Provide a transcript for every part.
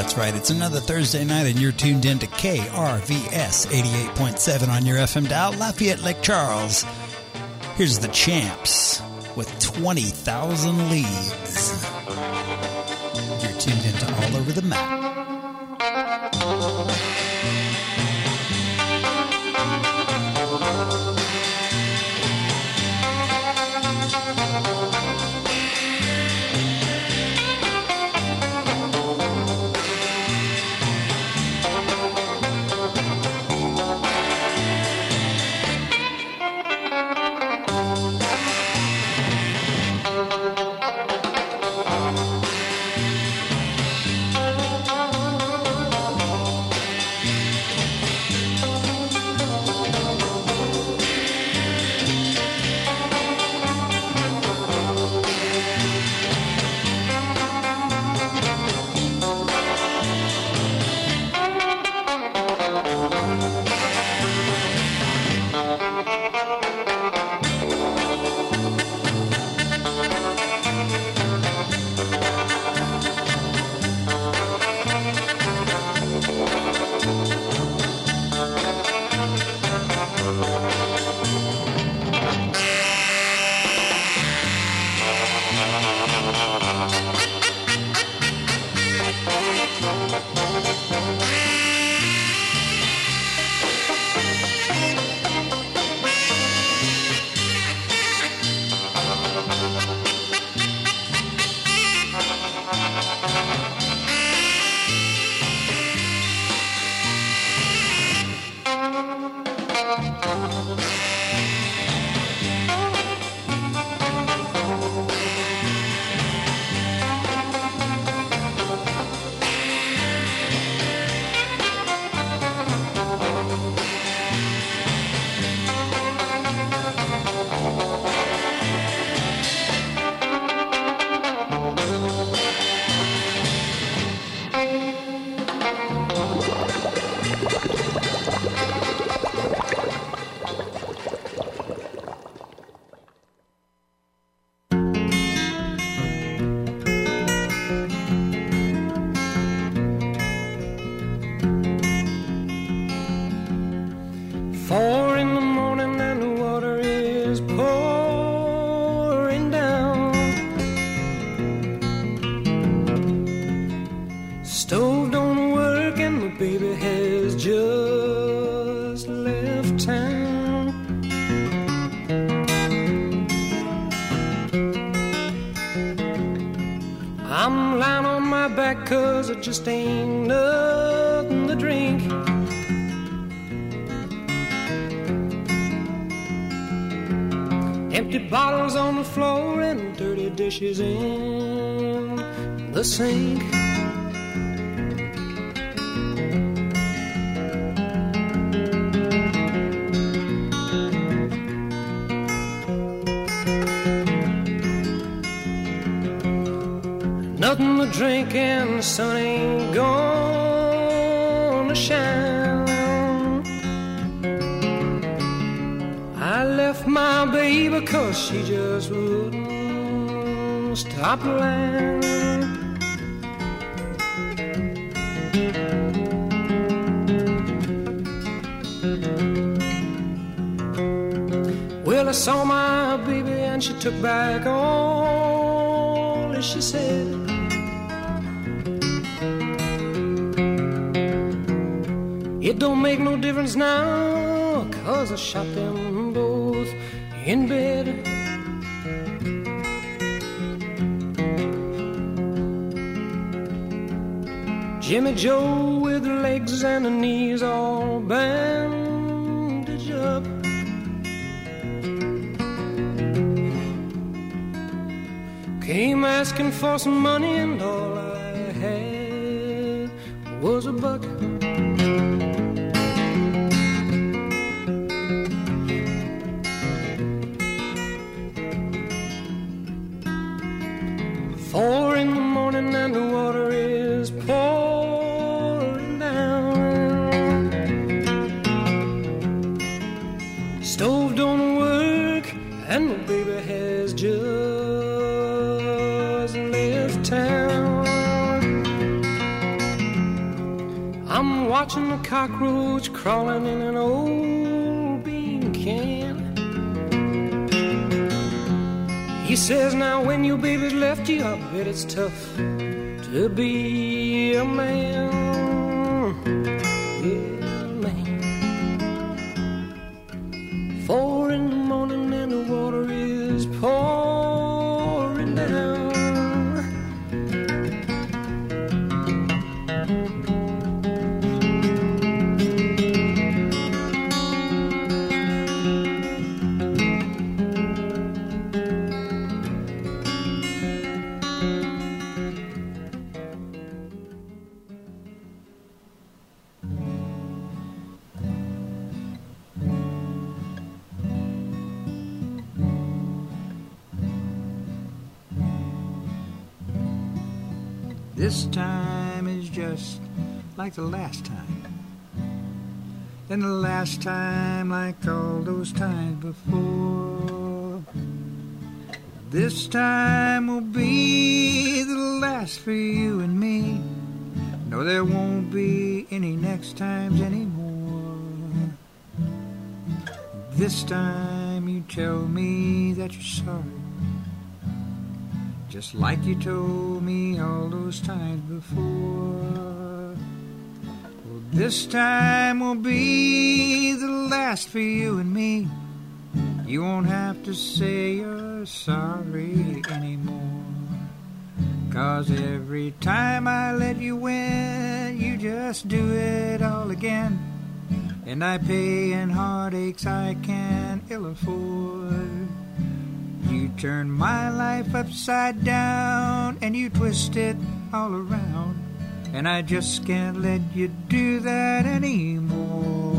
That's right. It's another Thursday night, and you're tuned in to KRVS 88.7 on your FM dial, Lafayette, Lake Charles. Here's the Champs with 20,000 Leagues. You're tuned into All Over the Map. Just ain't nothing to drink. Empty bottles on the floor and dirty dishes in the sink. Nothing to drink and the sun ain't gonna shine. I left my baby 'cause she just wouldn't stop lying. Well, I saw my baby and she took back all that she said. It don't make no difference now, 'cause I shot them both in bed. Jimmy Joe with the legs and the knees all bandaged up. Came asking for some money and all I had was a buck. Four in the morning and the water is pouring down. Stove don't work and my baby has just left town. watching a cockroach crawling in an old bean can. He says, now when your baby's left you, I bet it's tough to be a man. Yeah, man. 4 in the morning and the water is pouring down. This time is just like the last time, and the last time like all those times before. This time will be the last for you and me. No, there won't be any next times anymore. This time you tell me that you're sorry, just like you told me all those times before. Well, this time will be the last for you and me. You won't have to say you're sorry anymore. 'Cause every time I let you win, you just do it all again. And I pay in heartaches I can't ill afford. You turn my life upside down and you twist it all around, and I just can't let you do that anymore.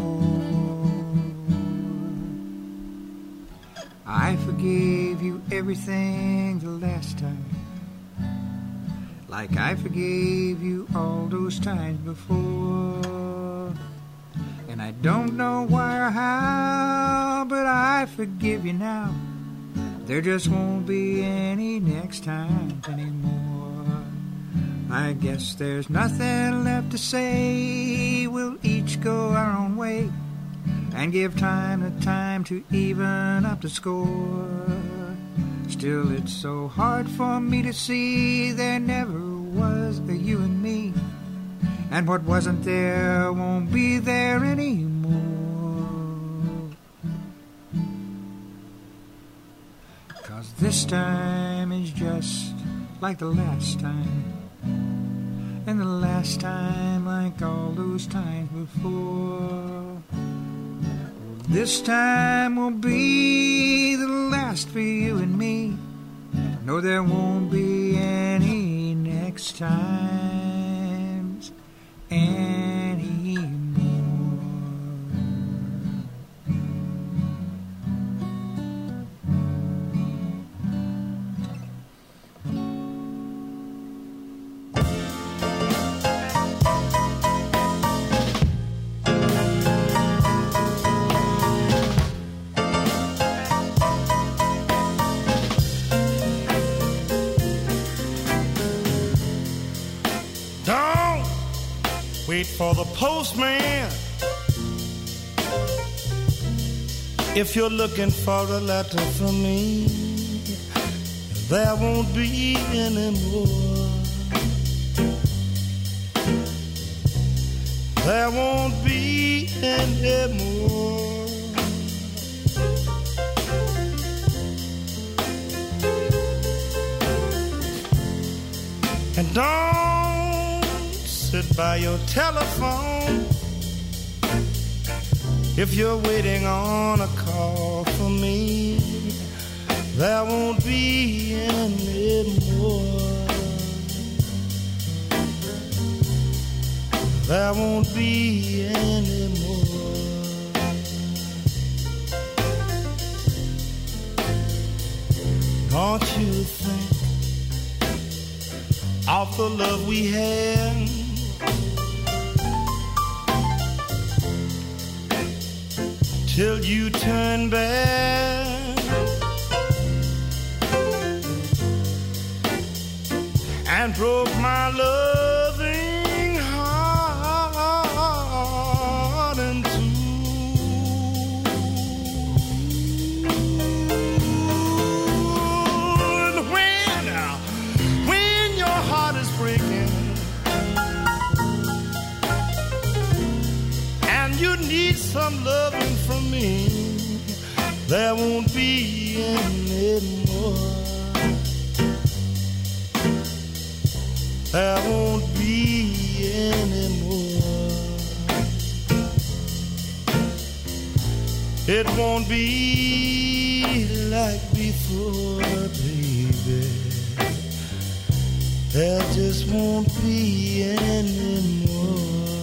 I forgave you everything the last time, like I forgave you all those times before. And I don't know why or how, but I forgive you now. There just won't be any next time anymore. I guess there's nothing left to say. We'll each go our own way and give time to time to even up the score. Still, it's so hard for me to see there never was a you and me, and what wasn't there won't be there anymore. This time is just like the last time, and the last time like all those times before. This time will be the last for you and me. No, there won't be any next times anymore. Wait for the postman if you're looking for a letter from me. There won't be any more. There won't be any more. And don't sit by your telephone if you're waiting on a call from me. There won't be any more. There won't be any more. Don't you think of the love we had? Till you turn back and broke my loving heart. there won't be any more. There won't be any more. It won't be like before, baby. There just won't be any more.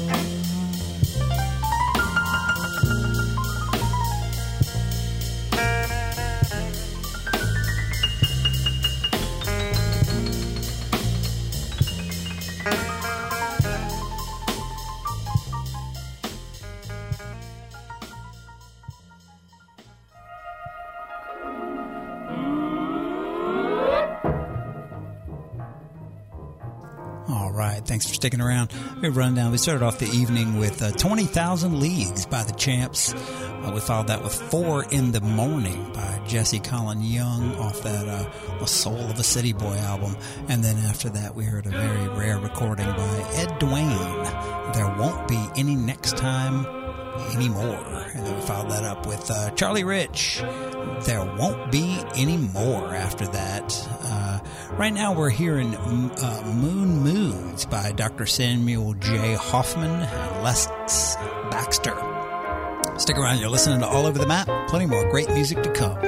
Thanks for sticking around. We run down. We started off the evening with 20,000 Leagues by the Champs. We followed that with 4 in the Morning by Jesse Colin Young off that The Soul of a City Boy album. And then after that, we heard a very rare recording by Ed Dwayne, There Won't Be Any Next Time Anymore. And then we followed that up with Charlie Rich, There Won't Be Any More after that. Right now we're hearing Moon Moods by Dr. Samuel J. Hoffman and Les Baxter. Stick around, you're listening to All Over the Map. Plenty more great music to come.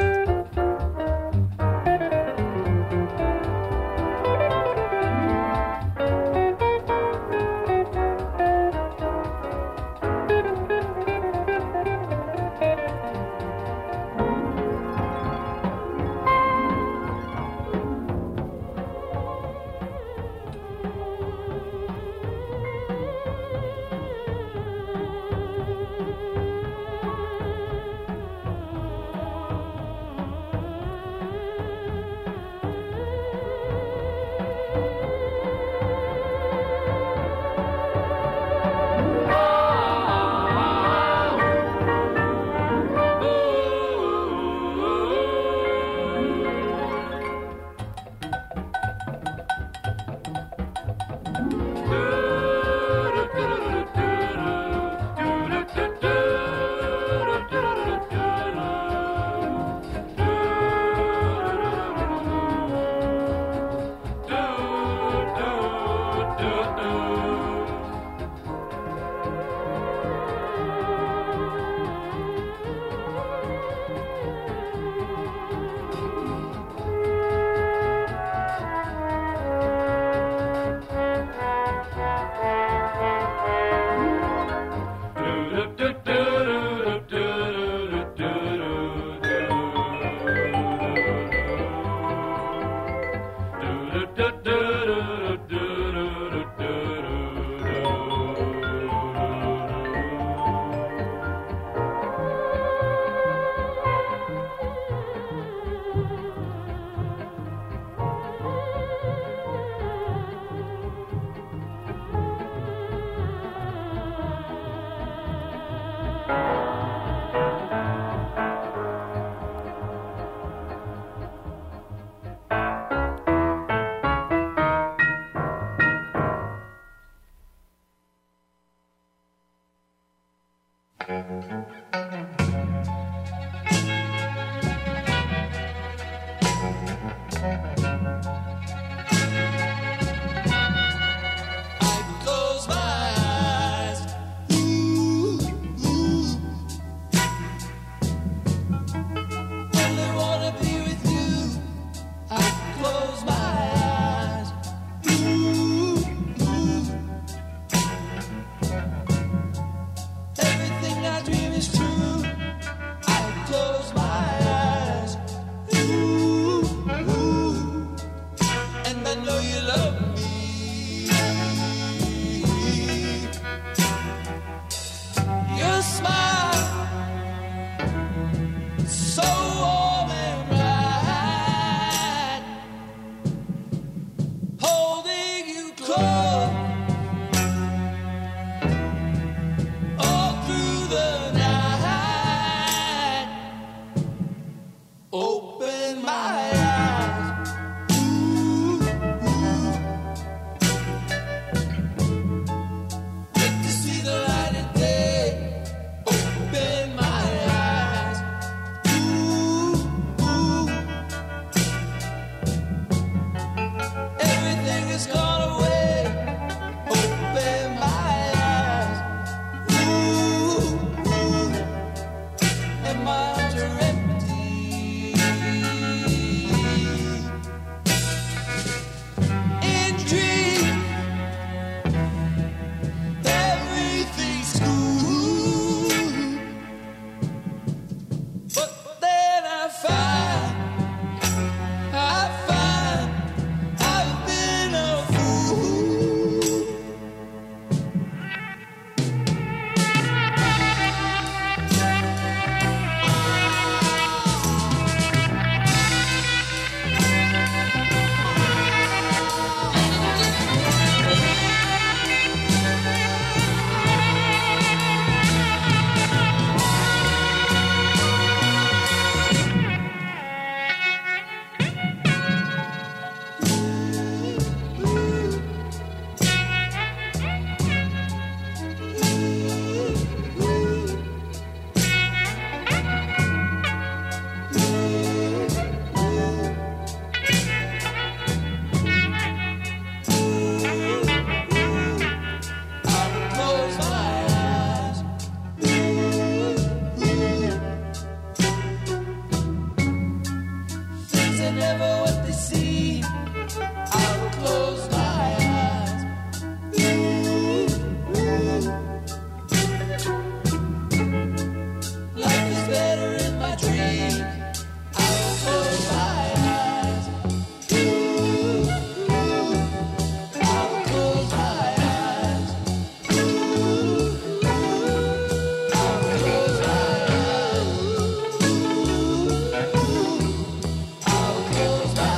never what they seem. I will close my eyes. Life is better in my dream. I will close my eyes. I will close my eyes. I will close my eyes. I will close my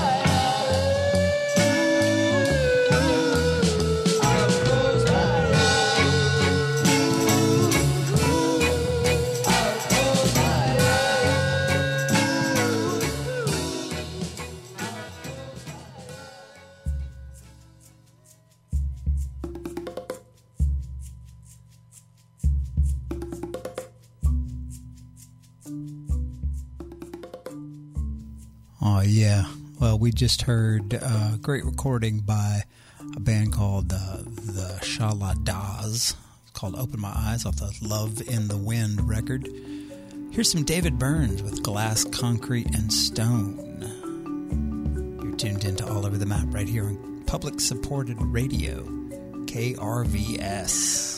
Oh, yeah. Well, we just heard a great recording by a band called the Shaladas. It's called Open My Eyes off the Love in the Wind record. Here's some David Burns with Glass, Concrete, and Stone. You're tuned into All Over the Map right here on Public Supported Radio, KRVS.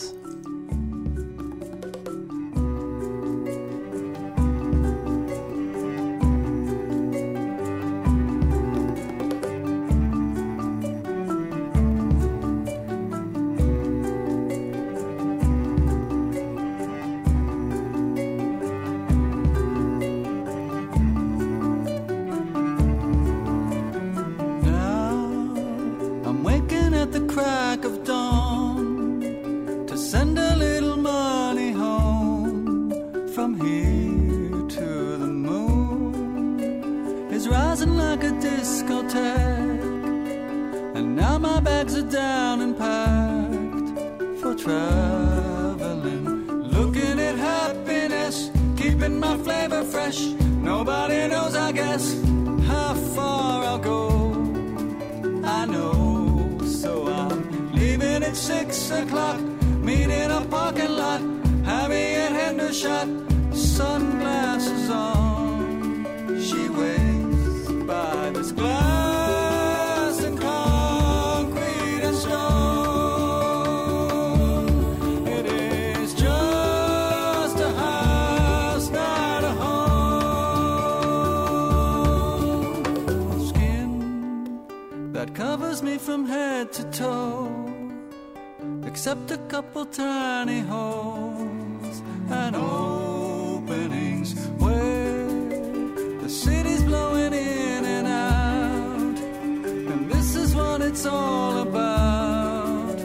Except a couple tiny holes and openings where the city's blowing in and out. And this is what it's all about.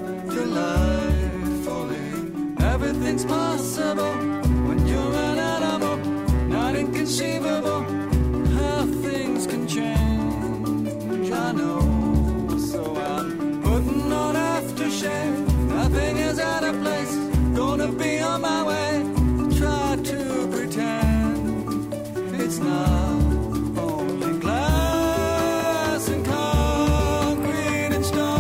Delightfully, everything's possible when you're an animal. Not inconceivable how things can change. I know, so I'm putting on aftershave. Nothing is out of place, gonna be on my way. Try to pretend it's not only glass and concrete and stone.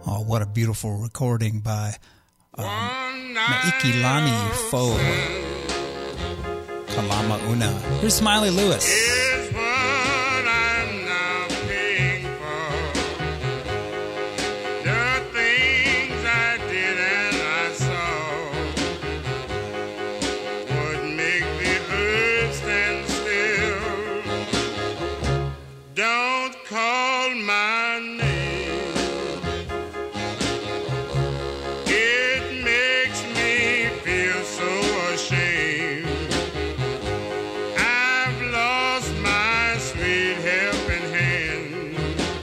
Oh, what a beautiful recording by Maikilani Fo Kalama Una. Here's Smiley Lewis. Is what I'm now paying for. The things I did and I saw would make the earth stand still. Don't call my name. It makes me feel so ashamed. I've lost my sweet helping hand.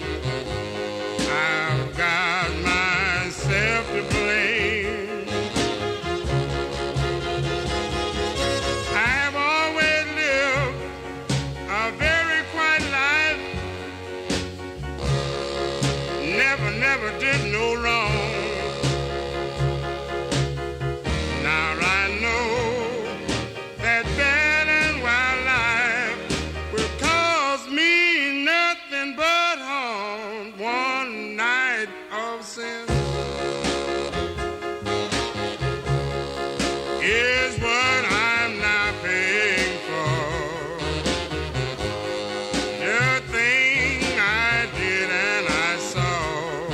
I've got myself to blame. I've always lived a very quiet life. Never did no wrong. Now I know that bad and wild life will cause me nothing but harm. One night of sin is what I'm now paying for. The thing I did and I saw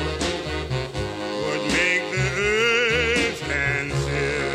would make the earth stand still.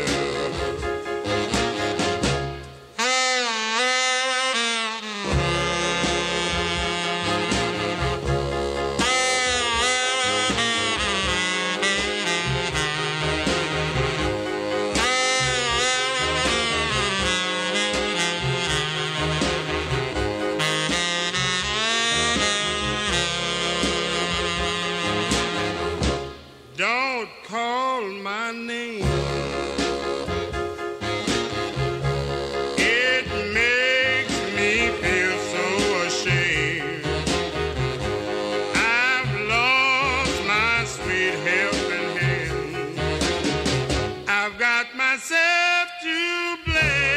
Don't call my name. It makes me feel so ashamed. I've lost my sweet helping hand. I've got myself to blame.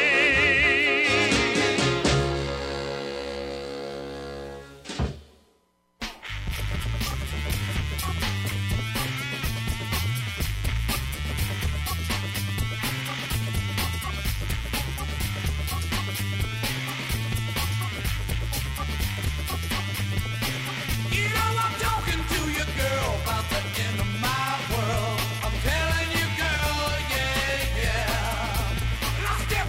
You know I'm talking to you, girl, about the end of my world. I'm telling you, girl, yeah, yeah. And I step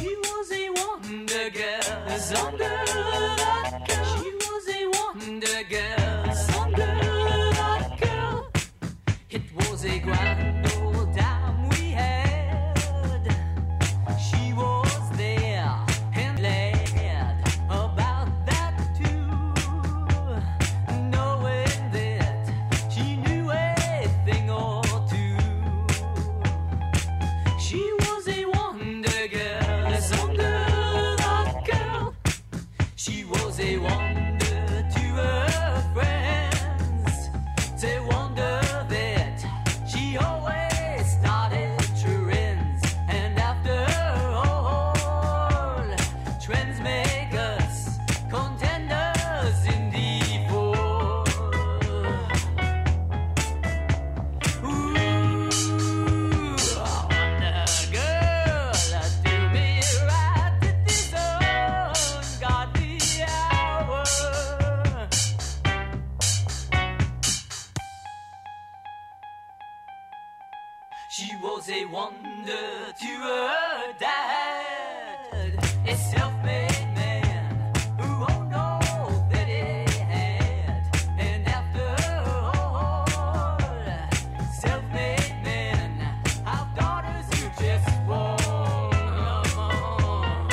She was a wonder girl, a song girl. She was a wonder girl, a song girl. It was a grand old time we had. She was there and glad about that too, knowing that she knew a thing or two. She was a wonder girl, a song girl. She was a wonder to her friends. They wonder that she always started trends, and after all, trends make us contenders in default. Ooh, I wonder, girl, do me right at this ungodly hour. She was a wonder to her dad, a self-made man who owned all that he had. And after all, self-made men have daughters who just won't come on.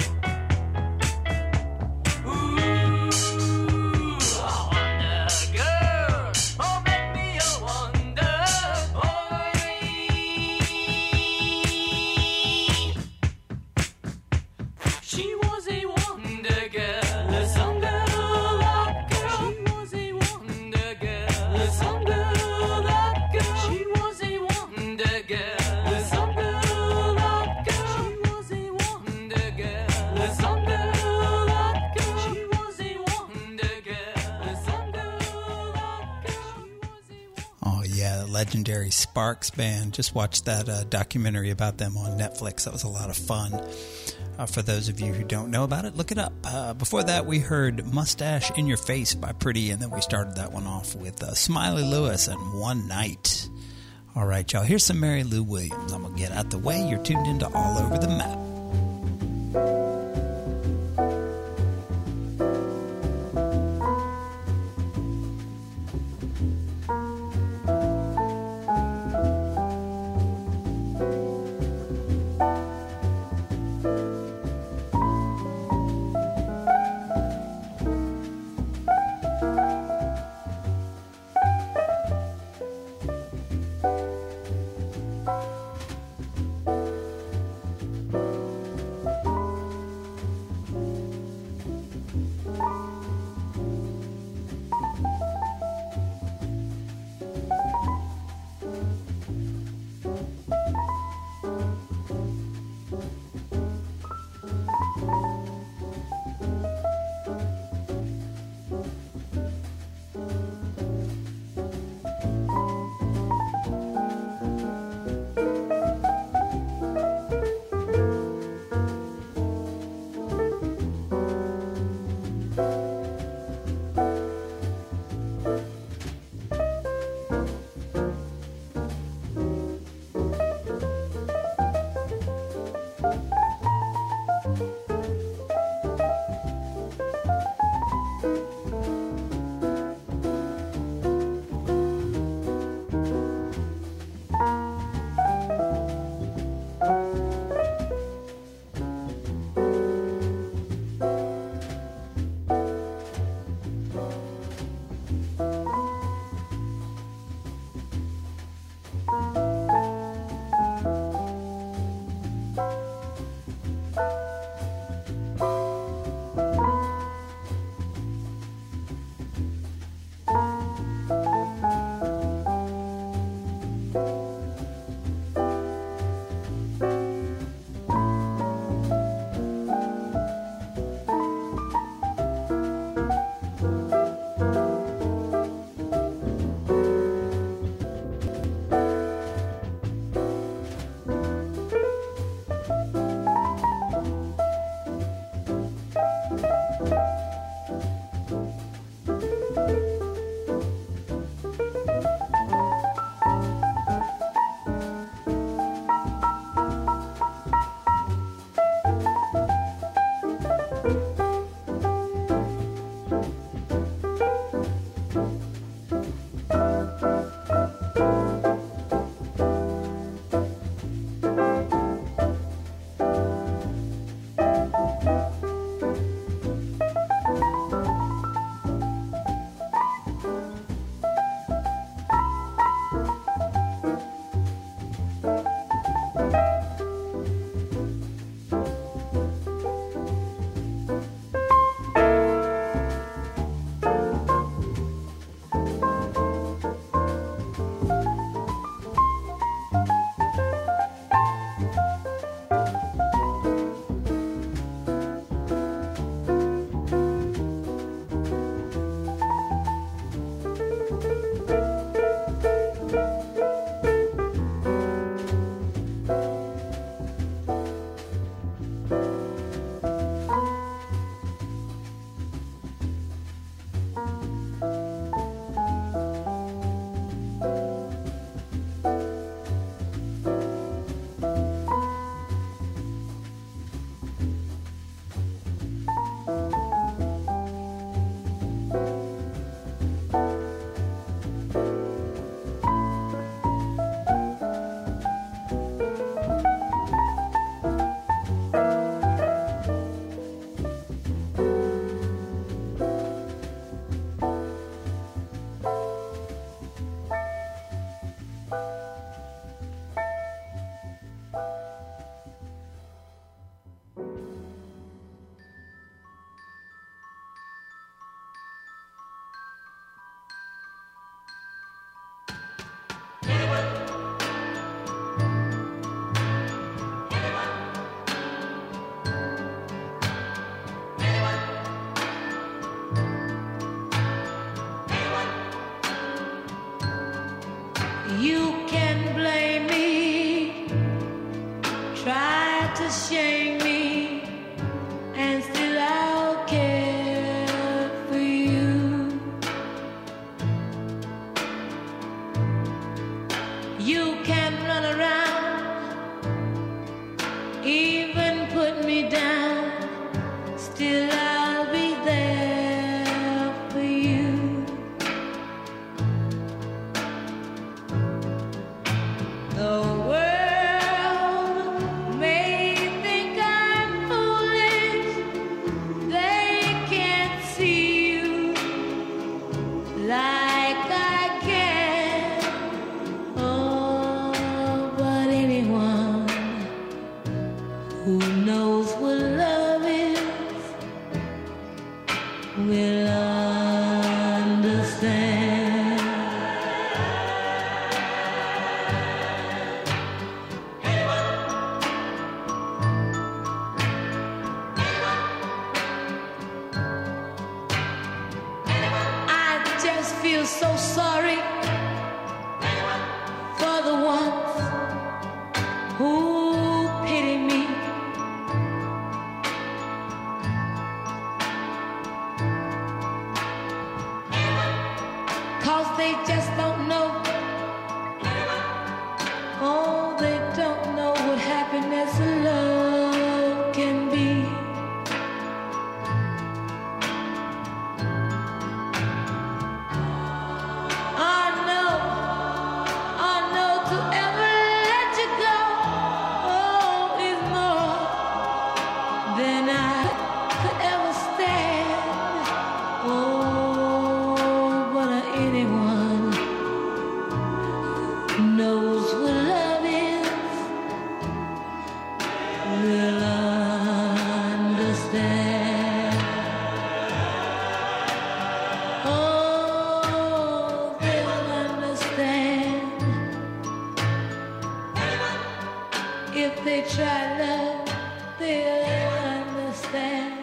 Ooh, I wonder, girl, oh, make me a wonder boy. She was a wonder girl, a song girl. She was a wonder girl, a song girl. She was a wonder girl, a song girl. She was a wonder girl, a song girl. She was a wonder girl, a song girl. Oh, yeah, the legendary Sparks Band. Just watched that documentary about them on Netflix. That was a lot of fun. For those of you who don't know about it, look it up. Before that, we heard Mustache in Your Face by Pretty, and then we started that one off with Smiley Lewis and One Night. All right, y'all, here's some Mary Lou Williams. I'm going to get out the way. You're tuned into All Over the Map. If they try love, they'll understand.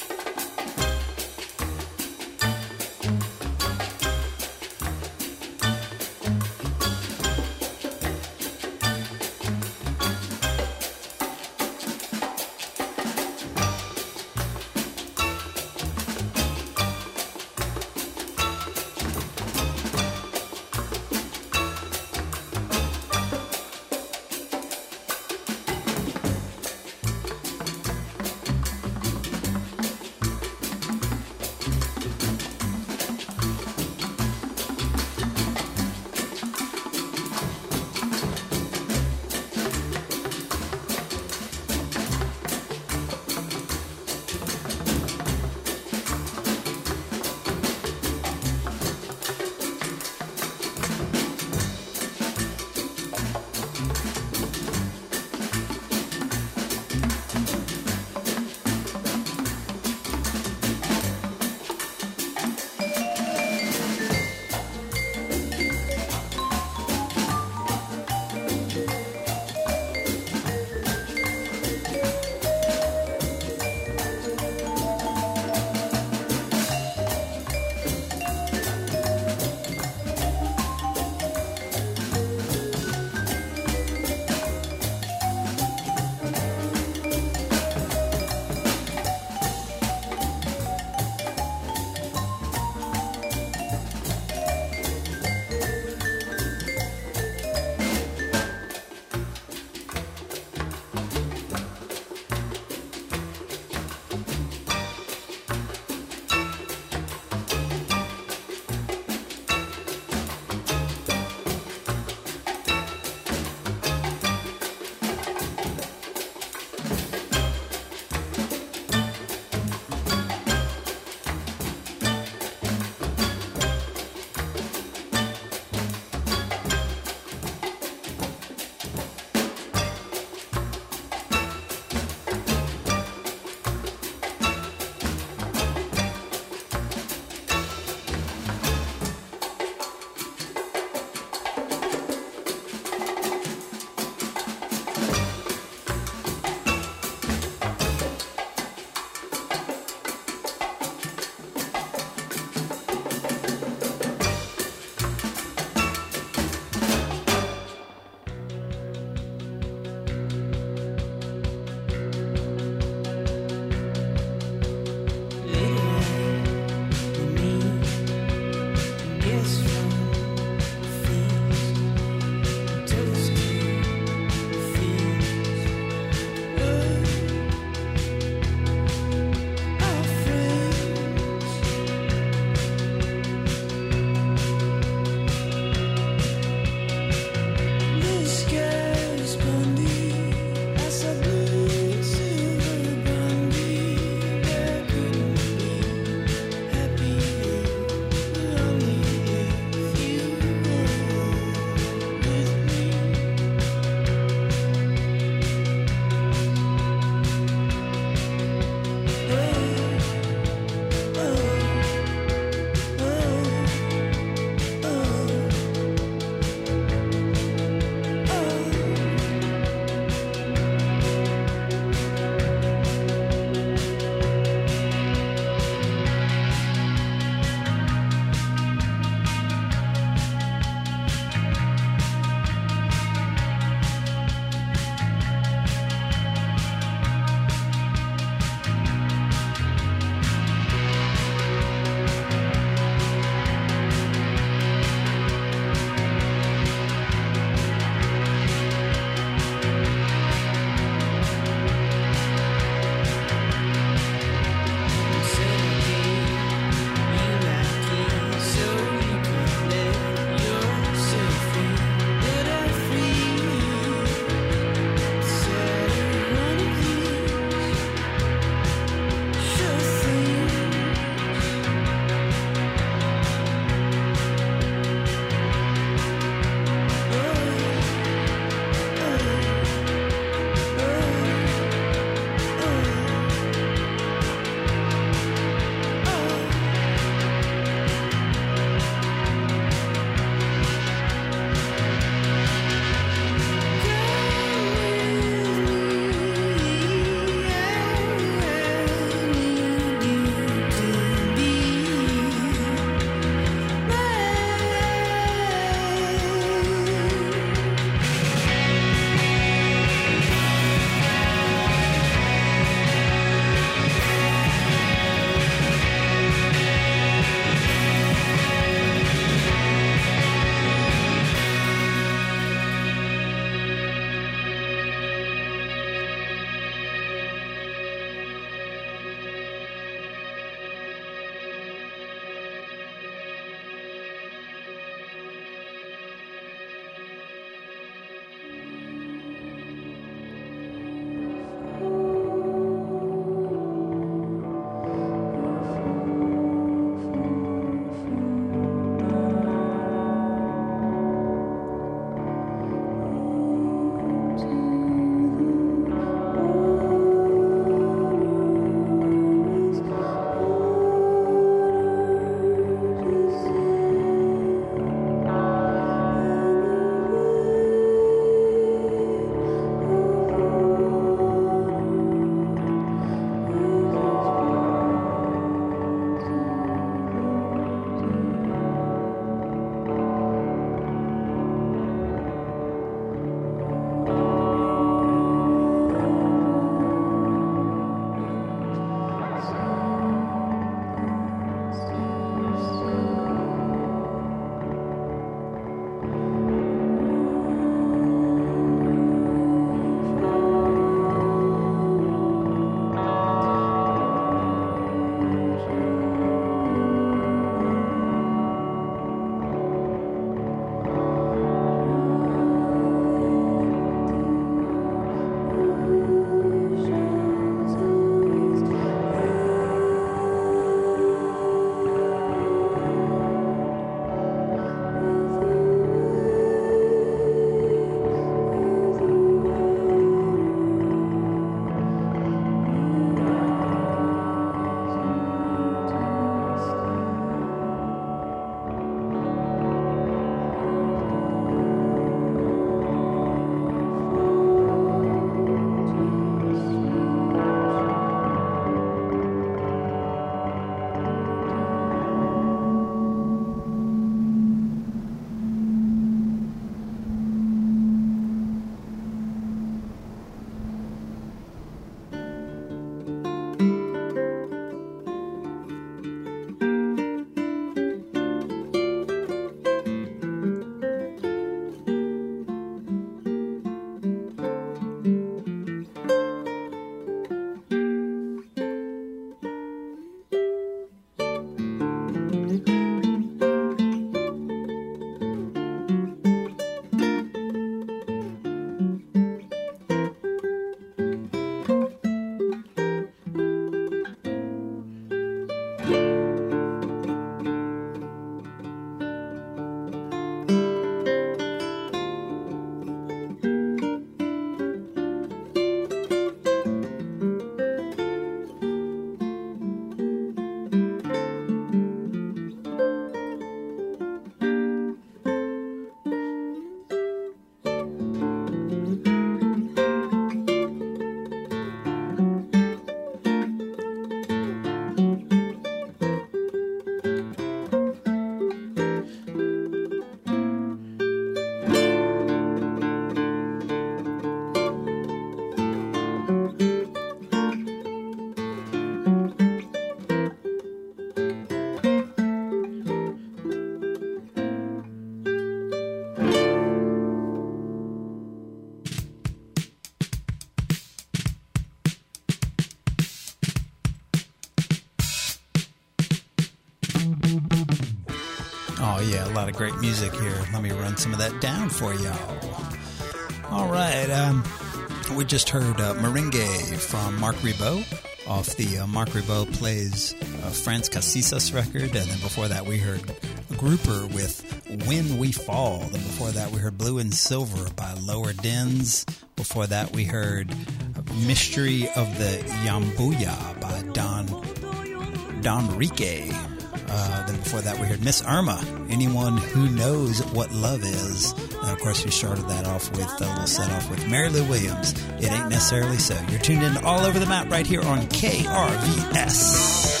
Oh, yeah, a lot of great music here. Let me run some of that down for y'all. All right, we just heard Merengue from Marc Ribot off the Marc Ribot Plays Franz Casisas record. And then before that, we heard Grouper with When We Fall. Then before that, we heard Blue and Silver by Lower Dens. Before that, we heard Mystery of the Yambuya by Don Rique. Then before that, we heard Miss Irma, Anyone Who Knows What Love Is. And of course, we started that off with a little set off with Mary Lou Williams, It Ain't Necessarily So. You're tuned in all over the map right here on KRVS.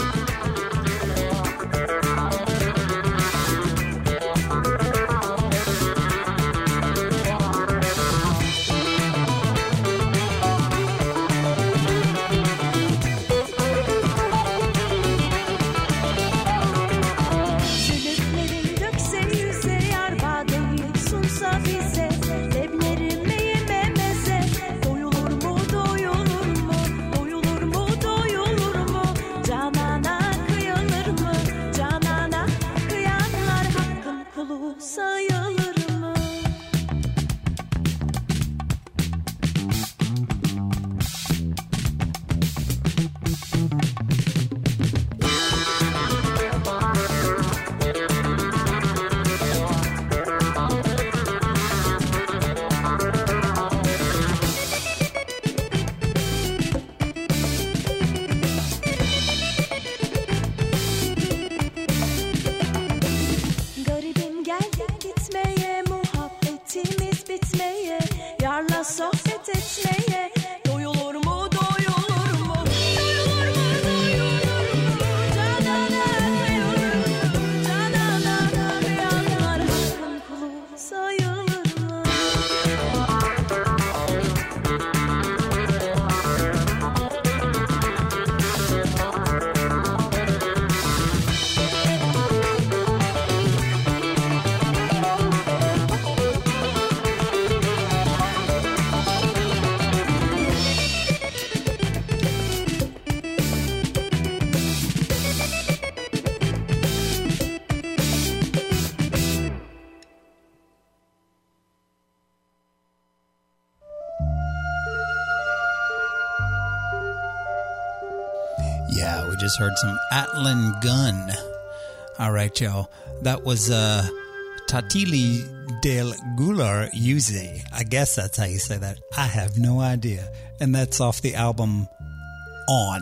Just heard some Atlan Gun. All right, y'all. That was Tatili del Gular Yuze. I guess that's how you say that. I have no idea. And that's off the album On.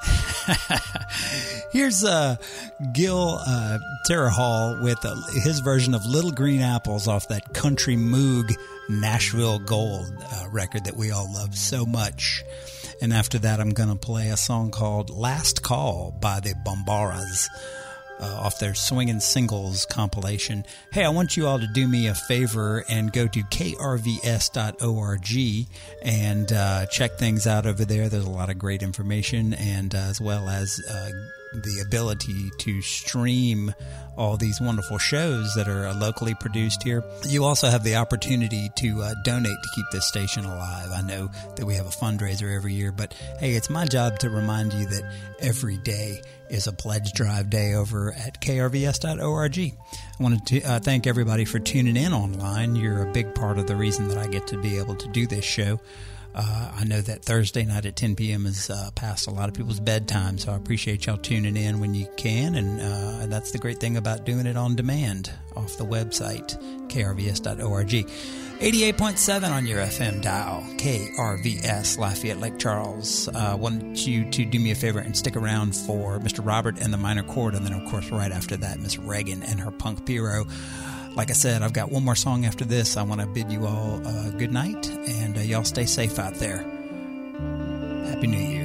Here's Gil Terrahall with his version of Little Green Apples off that Country Moog Nashville Gold record that we all love so much. And after that, I'm going to play a song called Last Call by the Bombaras off their Swingin' Singles compilation. Hey, I want you all to do me a favor and go to krvs.org and check things out over there. There's a lot of great information, and as well as the ability to stream all these wonderful shows that are locally produced here. You also have the opportunity to donate to keep this station alive. I know that we have a fundraiser every year, but hey, it's my job to remind you that every day is a pledge drive day over at krvs.org. I wanted to thank everybody for tuning in online. You're a big part of the reason that I get to be able to do this show. I know that Thursday night at 10 p.m. is past a lot of people's bedtime, so I appreciate y'all tuning in when you can, and that's the great thing about doing it on demand off the website, krvs.org. 88.7 on your FM dial, KRVS, Lafayette, Lake Charles. I want you to do me a favor and stick around for Mr. Robert and the Minor Chord, and then, of course, right after that, Miss Reagan and her Punk Pyro. Like I said, I've got one more song after this. I want to bid you all good night, and y'all stay safe out there. Happy New Year.